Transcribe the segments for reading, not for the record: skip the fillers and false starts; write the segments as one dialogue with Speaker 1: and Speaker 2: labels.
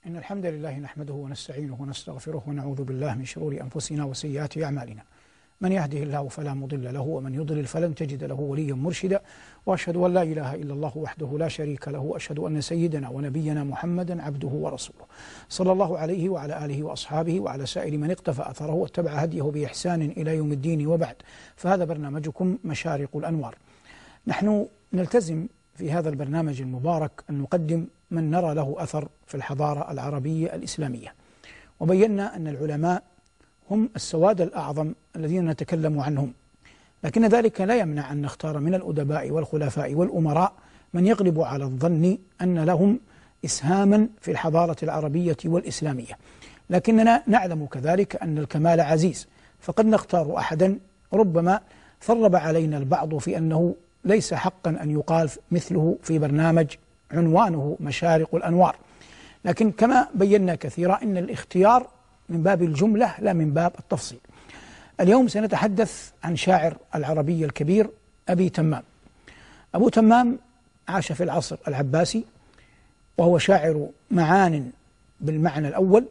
Speaker 1: إن الحمد لله نحمده ونستعينه ونستغفره ونعوذ بالله من شرور أنفسنا وسيئات أعمالنا. من يهده الله فلا مضل له ومن يضلل فلن تجد له وليا مرشدا، وأشهد أن لا إله إلا الله وحده لا شريك له، وأشهد أن سيدنا ونبينا محمدا عبده ورسوله صلى الله عليه وعلى آله وأصحابه وعلى سائر من اقتفى أثره واتبع هديه بإحسان إلى يوم الدين، وبعد، فهذا برنامجكم مشارق الأنوار. نحن نلتزم في هذا البرنامج المبارك أن نقدم من نرى له أثر في الحضارة العربية الإسلامية، وبينا أن العلماء هم السواد الأعظم الذين نتكلم عنهم، لكن ذلك لا يمنع أن نختار من الأدباء والخلفاء والأمراء من يغلب على الظن أن لهم إسهاما في الحضارة العربية والإسلامية، لكننا نعلم كذلك أن الكمال عزيز، فقد نختار أحدا ربما ثرب علينا البعض في أنه ليس حقا أن يقال مثله في برنامج عنوانه مشارق الأنوار، لكن كما بينا كثيرا أن الاختيار من باب الجملة لا من باب التفصيل. اليوم سنتحدث عن شاعر العربي الكبير أبي تمام. أبو تمام عاش في العصر العباسي، وهو شاعر معان بالمعنى الأول،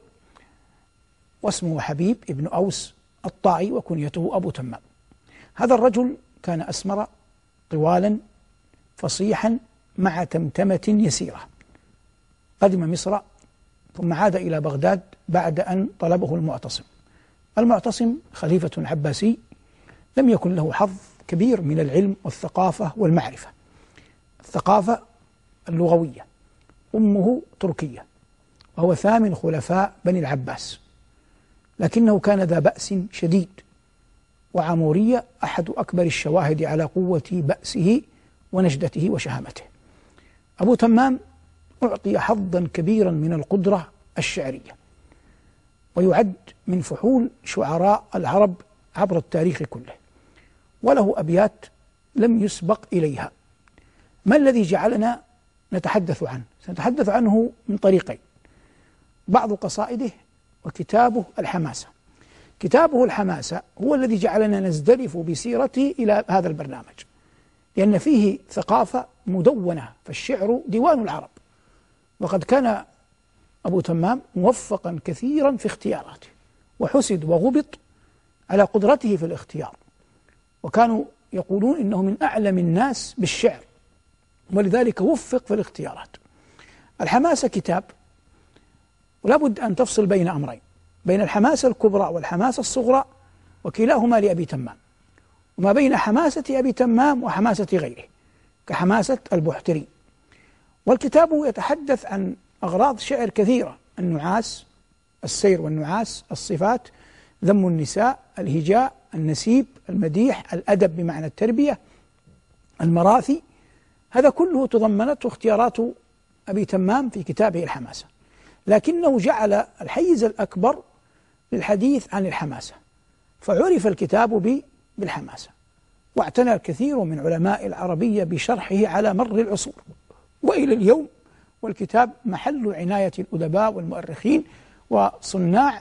Speaker 1: واسمه حبيب ابن أوس الطائي، وكنيته أبو تمام. هذا الرجل كان أسمر طوالا فصيحا مع تمتمة يسيرة. قدم مصر ثم عاد إلى بغداد بعد أن طلبه المعتصم. المعتصم خليفة عباسي لم يكن له حظ كبير من العلم والثقافة والمعرفة. الثقافة اللغوية، أمه تركية، وهو ثامن خلفاء بني العباس، لكنه كان ذا بأس شديد، وعمورية أحد أكبر الشواهد على قوة بأسه ونجدته وشهامته. أبو تمام أعطي حظا كبيرا من القدرة الشعرية، ويعد من فحول شعراء العرب عبر التاريخ كله، وله أبيات لم يسبق إليها. ما الذي جعلنا نتحدث عنه؟ سنتحدث عنه من طريقين: بعض قصائده وكتابه الحماسة. كتابه الحماسة هو الذي جعلنا نزدلف بسيرته إلى هذا البرنامج، لأن فيه ثقافة مدونة، فالشعر ديوان العرب، وقد كان أبو تمام موفقا كثيرا في اختياراته، وحسد وغبط على قدرته في الاختيار، وكانوا يقولون إنه من أعلم الناس بالشعر، ولذلك وفق في الاختيارات. الحماسة كتاب، ولا بد أن تفصل بين أمرين، بين الحماسة الكبرى والحماسة الصغرى، وكلاهما لأبي تمام، وما بين حماسة أبي تمام وحماسة غيره كحماسة البحتري. والكتاب يتحدث عن أغراض شعر كثيرة: النعاس، السير والنعاس، الصفات، ذم النساء، الهجاء، النسيب، المديح، الأدب بمعنى التربية، المراثي. هذا كله تضمنته اختيارات أبي تمام في كتابه الحماسة، لكنه جعل الحيز الأكبر للحديث عن الحماسة، فعرف الكتاب بالحماسة، واعتنى الكثير من علماء العربية بشرحه على مر العصور، وإلى اليوم والكتاب محل عناية الأدباء والمؤرخين وصناع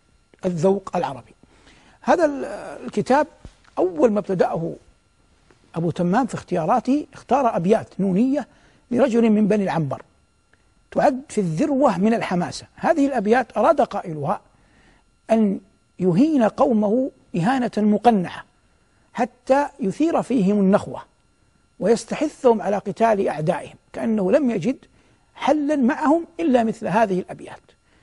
Speaker 1: الذوق العربي. هذا الكتاب أول ما ابتدأه أبو تمام في اختياراته اختار أبيات نونية لرجل من بني العنبر تعد في الذروة من الحماسة. هذه الأبيات أراد قائلها أن يهين قومه إهانة مقنعة حتى يثير فيهم النخوة ويستحثهم على قتال أعدائهم، كأنه لم يجد حلا معهم إلا مثل هذه الأبيات.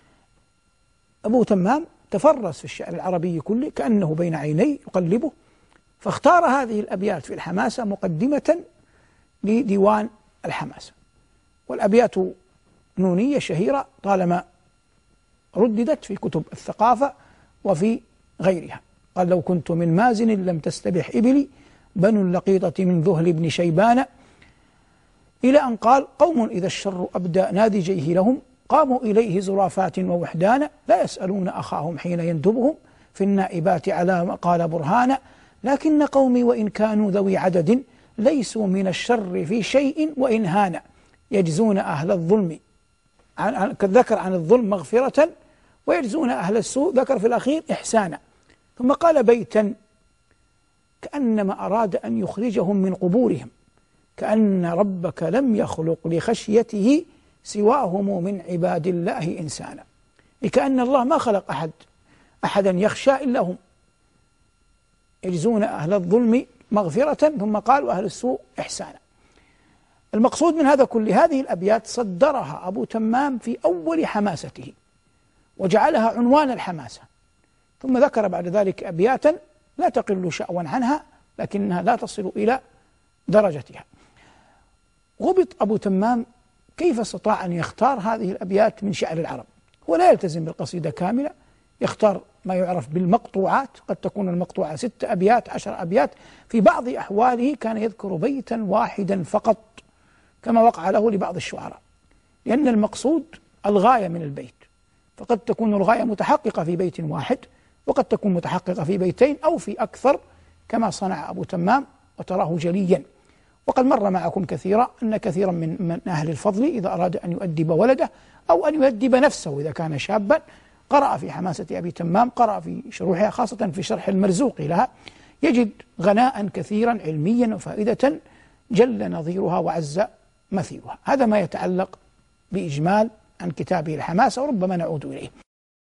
Speaker 1: أبو تمام تفرس في الشعر العربي كله كأنه بين عيني يقلبه، فاختار هذه الأبيات في الحماسة مقدمة لديوان الحماسة. والأبيات نونية شهيرة طالما رددت في كتب الثقافة وفي غيرها. قال: لو كنت من مازن لم تستبح إبلي، بنو اللقيطة من ذهل بن شيبان، إلى أن قال: قوم إذا الشر أبدى نادجيه لهم، قاموا إليه زرافات ووحدانا، لا يسألون أخاهم حين يندبهم، في النائبات على ما قال برهانا، لكن قومي وإن كانوا ذوي عدد، ليسوا من الشر في شيء وإن هانا، يجزون أهل الظلم ذكر عن الظلم مغفرة، ويجزون أهل السوء ذكر في الأخير إحسانا. ثم قال بيتا كأنما أراد أن يخرجهم من قبورهم: كأن ربك لم يخلق لخشيته سواهم من عباد الله إنسانا. لكأن الله ما خلق أحدا يخشى إلا هم، يجزون أهل الظلم مغفرة ثم قالوا أهل السوء إحسانا. المقصود من هذا كل هذه الأبيات صدرها أبو تمام في أول حماسته وجعلها عنوان الحماسة، ثم ذكر بعد ذلك أبياتا لا تقل شأوا عنها لكنها لا تصل إلى درجتها. غبط أبو تمام كيف استطاع أن يختار هذه الأبيات من شعر العرب؟ هو لا يلتزم بالقصيدة كاملة، يختار ما يعرف بالمقطوعات، قد تكون المقطوعة 6 أبيات 10 أبيات. في بعض أحواله كان يذكر بيتا واحدا فقط كما وقع له لبعض الشعراء، لأن المقصود الغاية من البيت، فقد تكون الغاية متحققة في بيت واحد وقد تكون متحققة في بيتين أو في أكثر كما صنع أبو تمام وتراه جليا. وقد مر معكم كثيرا أن كثيرا من أهل الفضل إذا أراد أن يؤدب ولده أو أن يؤدب نفسه إذا كان شابا قرأ في حماسة أبي تمام، قرأ في شروحها خاصة في شرح المرزوق لها، يجد غناء كثيرا علميا وفائدة جل نظيرها وعز مثيلها. هذا ما يتعلق بإجمال عن كتابه الحماسة، وربما نعود إليه.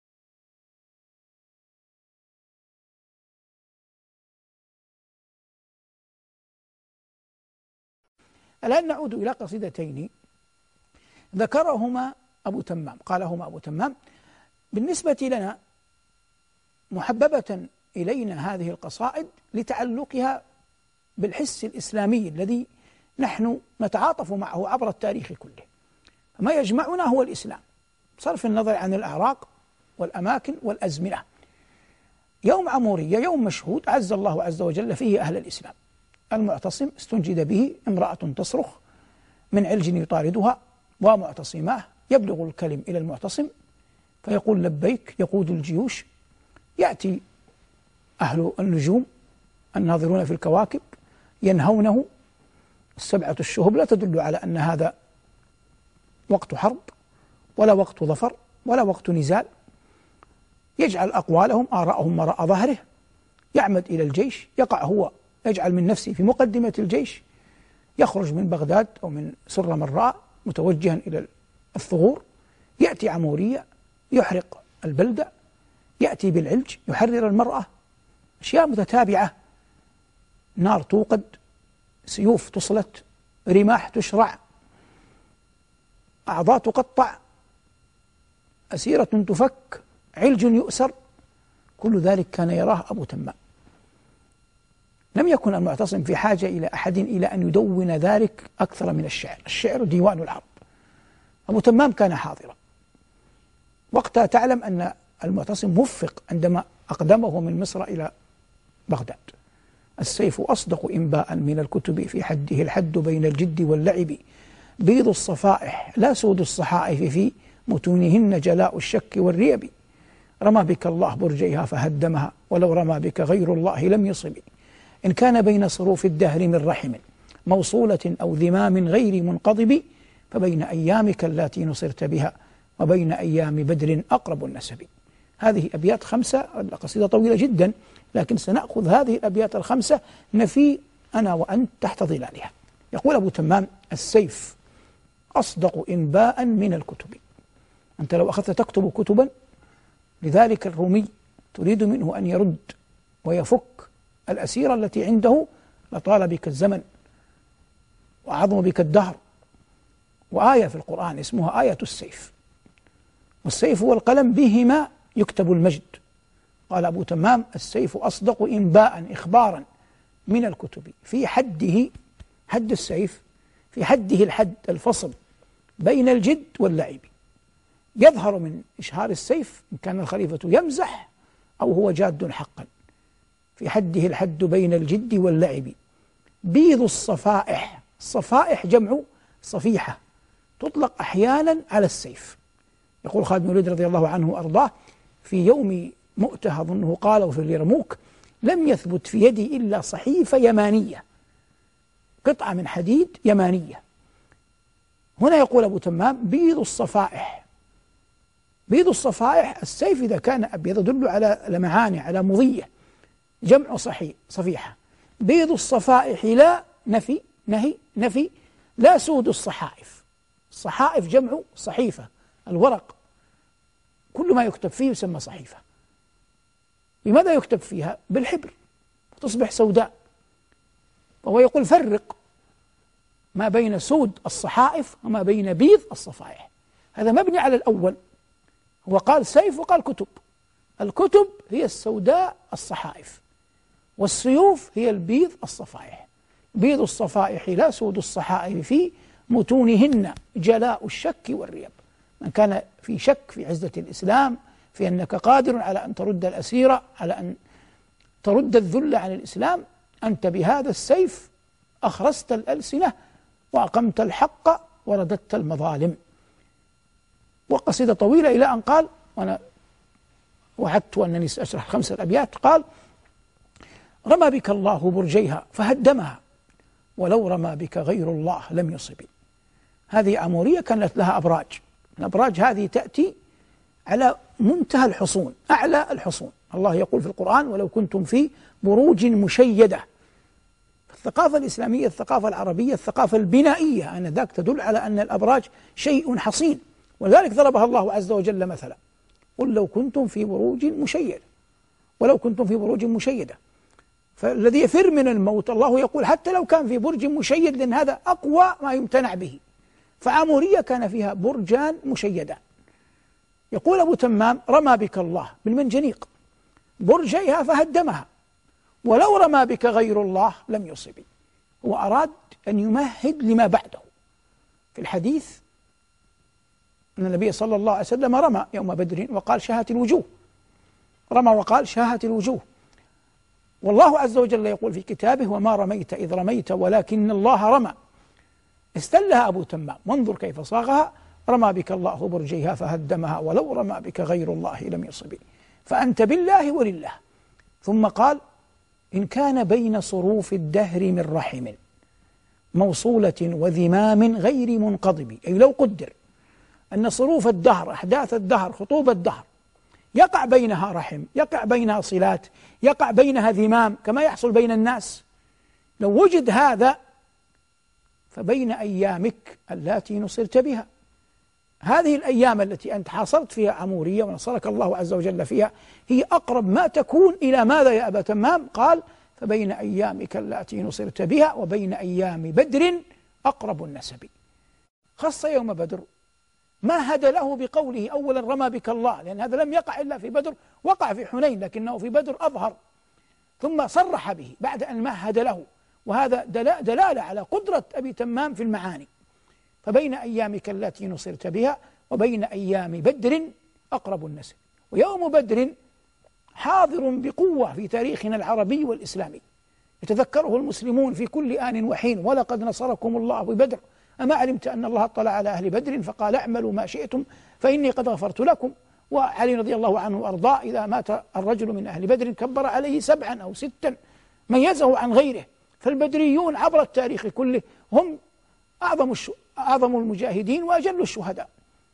Speaker 1: الآن نعود إلى قصيدتين ذكرهما أبو تمام، قالهما أبو تمام. بالنسبة لنا محببة إلينا هذه القصائد لتعلقها بالحس الإسلامي الذي نحن نتعاطف معه عبر التاريخ كله، ما يجمعنا هو الإسلام بصرف النظر عن الأعراق والأماكن والأزمنة. يوم عمورية يوم مشهود عز الله عز وجل فيه أهل الإسلام. المعتصم استنجد به امرأة تصرخ من علج يطاردها ومعتصماه، يبلغ الكلم إلى المعتصم فيقول لبيك، يقود الجيوش، يأتي أهل النجوم الناظرون في الكواكب ينهونه. 7 الشهب لا تدل على أن هذا وقت حرب ولا وقت ظفر ولا وقت نزال. يجعل أقوالهم آراءهم وراء ظهره، يعمد إلى الجيش، يقع هو يجعل من نفسه في مقدمة الجيش، يخرج من بغداد أو من سر مراء متوجها إلى الثغور، يأتي عمورية يحرق البلدة، يأتي بالعلج يحرر المرأة. أشياء متتابعة، نار توقد، سيوف تصلت، رماح تشرع، أعضاء تقطع، أسيرة تفك، علج يؤسر، كل ذلك كان يراه أبو تمام. لم يكن المعتصم في حاجة إلى أحد إلى أن يدون ذلك أكثر من الشعر. الشعر ديوان الحرب. أبو تمام كان حاضرا وقتها. تعلم أن المعتصم موفق عندما أقدمه من مصر إلى بغداد. السيف أصدق إنباء من الكتب، في حده الحد بين الجد واللعب، بيض الصفائح لا سود الصحائف، في متونهن جلاء الشك والريب، رمى بك الله برجيها فهدمها، ولو رمى بك غير الله لم يصب، إن كان بين صروف الدهر من رحم موصولة أو ذمام غير منقضب، فبين أيامك التي نصرت بها وبين أيام بدر أقرب النسب. هذه أبيات 5، قصيدة طويلة جدا، لكن سنأخذ هذه الأبيات 5 نفي أنا وأنت تحت ظلالها. يقول أبو تمام: السيف أصدق إنباء من الكتب. أنت لو أخذت تكتب كتبا لذلك الرومي تريد منه أن يرد ويفك الأسيرة التي عنده لطال بك الزمن وعظم بك الدهر. وآية في القرآن اسمها آية السيف، والسيف والقلم بهما يكتب المجد. قال أبو تمام: السيف أصدق إنباء إخبارا من الكتب، في حده، حد السيف في حده الحد الفصل بين الجد واللعب. يظهر من إشهار السيف إن كان الخليفة يمزح أو هو جاد حقا. في حده الحد بين الجد واللعب، بيض الصفائح، الصفائح جمع صفيحة، تطلق أحيانا على السيف. يقول خالد بن الوليد رضي الله عنه وأرضاه: في يوم مؤتة أظنه قال وفي اليرموك لم يثبت في يدي إلا صحيفة يمانية، قطعة من حديد يمانية. هنا يقول أبو تمام: بيض الصفائح. بيض الصفائح، السيف إذا كان أبيض يدل على لمعان، على مضية، جمع صفيحة. بيض الصفائح لا نفي، نهي، نفي، لا سود الصحائف. الصحائف جمع صحيفة، الورق كل ما يكتب فيه يسمى صحيفة. لماذا يكتب فيها؟ بالحبر وتصبح سوداء. وهو يقول فرق ما بين سود الصحائف وما بين بيض الصفائح. هذا مبني على الأول، هو قال سيف وقال كتب. الكتب هي السوداء الصحائف، والسيوف هي البيض الصفائح. بيض الصفائح لا سود الصحائف في متونهن جلاء الشك والريب. من كان في شك في عزة الإسلام، في أنك قادر على أن ترد الأسيرة، على أن ترد الذل عن الإسلام، أنت بهذا السيف أخرست الألسنة وأقمت الحق ورددت المظالم. وقصيدة طويلة إلى أن قال، وأنا وعدت أنني سأشرح 5 أبيات، قال: رمى بك الله برجيها فهدمها، ولو رمى بك غير الله لم يصب. هذه عمورية كانت لها أبراج. الأبراج هذه تأتي على منتهى الحصون، أعلى الحصون. الله يقول في القرآن: ولو كنتم في بروج مشيدة. الثقافة الإسلامية، الثقافة العربية، الثقافة البنائية آنذاك تدل على أن الأبراج شيء حصين، ولذلك ضربها الله عز وجل مثلا: قل لو كنتم في بروج مشيدة، ولو كنتم في بروج مشيدة. فالذي يفر من الموت الله يقول حتى لو كان في برج مشيد، لأن هذا أقوى ما يمتنع به. فعمورية كان فيها برجان مشيدان. يقول أبو تمام: رمى بك الله بالمنجنيق برجيها فهدمها، ولو رمى بك غير الله لم يصب. هو أراد أن يمهد لما بعده. في الحديث أن النبي صلى الله عليه وسلم رمى يوم بدر وقال: شاهت الوجوه. رمى وقال: شاهت الوجوه. والله عز وجل يقول في كتابه: وما رميت إذ رميت ولكن الله رمى. استلها أبو تمام، وانظر كيف صاغها: رمى بك الله برجيها فهدمها، ولو رمى بك غير الله لم يصب. فأنت بالله ولله. ثم قال: إن كان بين صروف الدهر من رحم موصولة وذمام غير منقضب. أي لو قدر أن صروف الدهر، أحداث الدهر، خطوب الدهر، يقع بينها رحم، يقع بينها صلات، يقع بينها ذمام كما يحصل بين الناس، لو وجد هذا فبين أيامك التي نصرت بها. هذه الأيام التي أنت حاصرت فيها عمورية ونصرك الله عز وجل فيها هي أقرب ما تكون إلى ماذا يا أبا تمام؟ قال: فبين أيامك التي نصرت بها وبين أيام بدر أقرب النسب. خص يوم بدر، مهد له بقوله: أولا رمى بك الله، لأن هذا لم يقع إلا في بدر، وقع في حنين لكنه في بدر أظهر. ثم صرح به بعد أن مهد له، وهذا دلالة على قدرة أبي تمام في المعاني. فبين أيامك التي نصرت بها وبين أيام بدر أقرب النسب. ويوم بدر حاضر بقوة في تاريخنا العربي والإسلامي، يتذكره المسلمون في كل آن وحين: ولقد نصركم الله ببدر، أما علمت أن الله اطلع على أهل بدر فقال: اعملوا ما شئتم فإني قد غفرت لكم. وعلي رضي الله عنه وأرضاه إذا مات الرجل من أهل بدر كبر عليه 7 أو 6 ميزه عن غيره. فالبدريون عبر التاريخ كله هم أعظم المجاهدين وأجل الشهداء.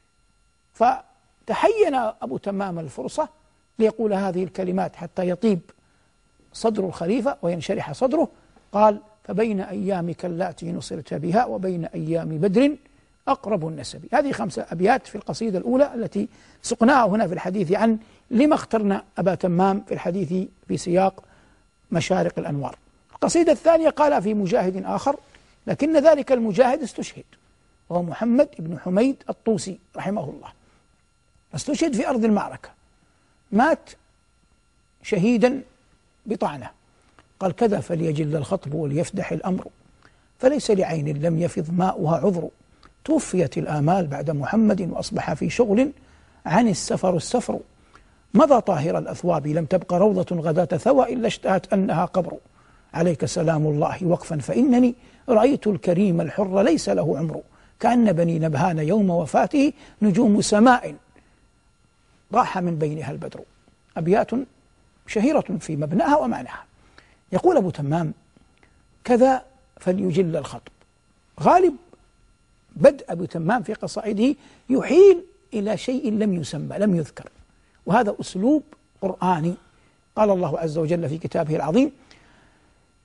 Speaker 1: فتحين أبو تمام الفرصة ليقول هذه الكلمات حتى يطيب صدر الخليفة وينشرح صدره. قال: فبين أيامك التي نصرت بها وبين أيام بدر أقرب النسب. هذه 5 أبيات في القصيدة الأولى التي سقناها هنا في الحديث عن لما اخترنا أبا تمام في الحديث في سياق مشارق الأنوار. القصيدة الثانية قال في مجاهد آخر، لكن ذلك المجاهد استشهد، وهو محمد بن حميد الطوسي رحمه الله. استشهد في أرض المعركة، مات شهيدا بطعنة. قال: كذا فليجل الخطب وليفدح الأمر، فليس لعين لم يفض ماؤها عذر. توفيت الآمال بعد محمد وأصبح في شغل عن السفر. مضى طاهر الأثواب لم تبق روضة غداة ثوى إلا اشتهت أنها قبر. عليك سلام الله وقفا فإنني رأيت الكريم الحر ليس له عمر. كأن بني نبهان يوم وفاته نجوم سماء راح من بينها البدر. أبيات شهيرة في مبناها ومعناها. يقول أبو تمام: كذا فليجل الخطب. غالب بدء أبو تمام في قصائده يحيل إلى شيء لم يسمى، لم يذكر، وهذا أسلوب قرآني. قال الله عز وجل في كتابه العظيم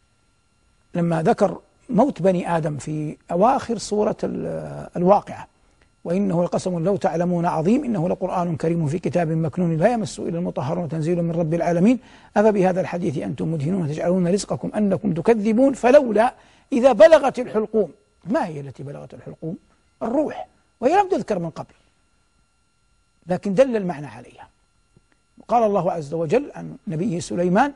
Speaker 1: لما ذكر موت بني آدم في أواخر سورة الواقعة: وإنه لقسم لو تعلمون عظيم إنه لقرآن كريم في كتاب مكنون لا يمسه إلا المطهرون تنزيل من رب العالمين أفبهذا الحديث أنتم مدهنون تجعلون رزقكم أنكم تكذبون فلولا إذا بلغت الحلقوم. ما هي التي بلغت الحلقوم؟ الروح، وهي لم تذكر من قبل لكن دل المعنى عليها. قال الله عز وجل عن نبيه سليمان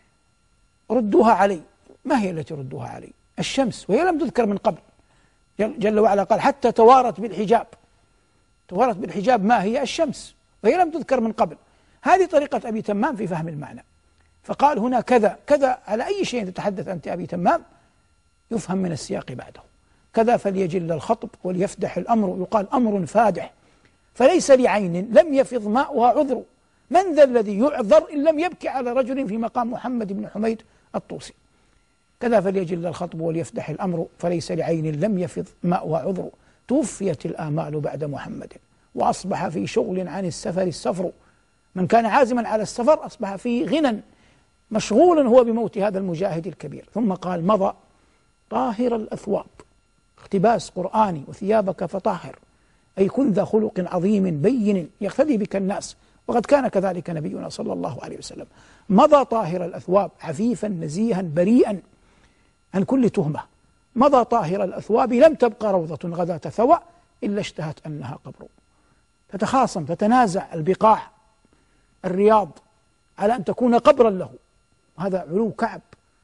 Speaker 1: ردوها علي. ما هي التي ردوها علي؟ الشمس، وهي لم تذكر من قبل. جل وعلا قال حتى توارت بالحجاب. توارت بالحجاب ما هي؟ الشمس، وهي لم تذكر من قبل. هذه طريقة أبي تمام في فهم المعنى. فقال هنا كذا كذا، على أي شيء تتحدث أنت أبي تمام يفهم من السياق بعده. كذا فليجل الخطب وليفدح الأمر، يقال أمر فادح فليس لعين لم يفض ماؤها عذر. من ذا الذي يعذر إن لم يبكي على رجل في مقام محمد بن حميد الطوسي. كذا فليجل الخطب وليفدح الأمر فليس لعين لم يفض ماؤها عذر. توفيت الآمال بعد محمد وأصبح في شغل عن السفر السفر. من كان عازما على السفر أصبح في غنى مشغول هو بموت هذا المجاهد الكبير. ثم قال مضى طاهر الأثواب، اقتباس قرآني، وثيابك فطاهر، أي كن ذا خلق عظيم بين يقتدي بك الناس، وقد كان كذلك نبينا صلى الله عليه وسلم. مضى طاهر الأثواب عفيفا نزيها بريئا عن كل تهمة. مضى طاهر الأثواب لم تبقى روضة غداة ثوى إلا اشتهت أنها قبر. تتخاصم تتنازع البقاع الرياض على أن تكون قبرا له. هذا علو كعب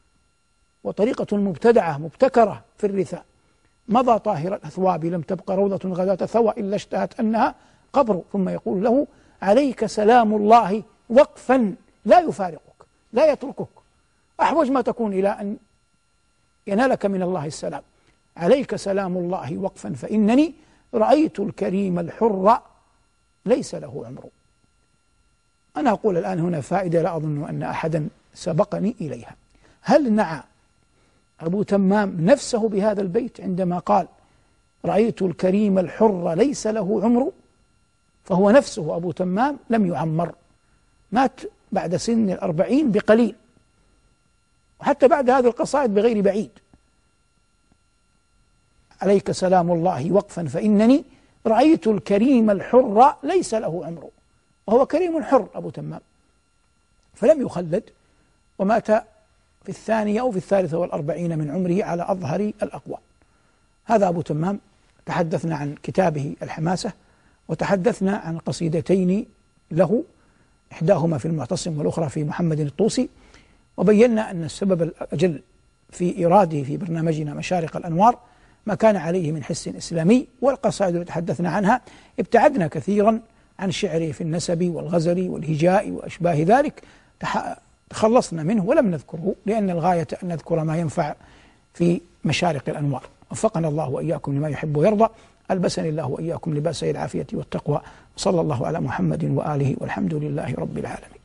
Speaker 1: وطريقة مبتدعة مبتكرة في الرثاء. مضى طاهر الأثواب لم تبقى روضة غداة ثوى إلا اشتهت أنها قبر. ثم يقول له عليك سلام الله وقفا لا يفارقك لا يتركك، أحوج ما تكون إلى أن ينالك من الله السلام. عليك سلام الله وقفا فإنني رأيت الكريم الحر ليس له عمر. أنا أقول الآن هنا فائدة لا أظن أن أحدا سبقني إليها. هل نعى أبو تمام نفسه بهذا البيت عندما قال رأيت الكريم الحر ليس له عمر؟ فهو نفسه أبو تمام لم يعمر، مات بعد سن 40 بقليل، وحتى بعد هذه القصائد بغير بعيد. عليك سلام الله وقفا فإنني رأيت الكريم الحر ليس له عمر، وهو كريم حر أبو تمام، فلم يخلد ومات في 2 أو في 43 من عمره على أظهر الأقوال. هذا أبو تمام. تحدثنا عن كتابه الحماسة، وتحدثنا عن قصيدتين له، إحداهما في المعتصم والأخرى في محمد الطوسي، وبينا أن السبب الأجل في إيراده في برنامجنا مشارق الأنوار ما كان عليه من حس إسلامي. والقصائد التي تحدثنا عنها ابتعدنا كثيرا عن شعره في النسب والغزل والهجاء وأشباه ذلك، تخلصنا منه ولم نذكره، لأن الغاية أن نذكر ما ينفع في مشارق الأنوار. وفقنا الله وإياكم لما يحب ويرضى، ألبسني الله وإياكم لباس العافية والتقوى، وصلى الله على محمد وآله والحمد لله رب العالمين.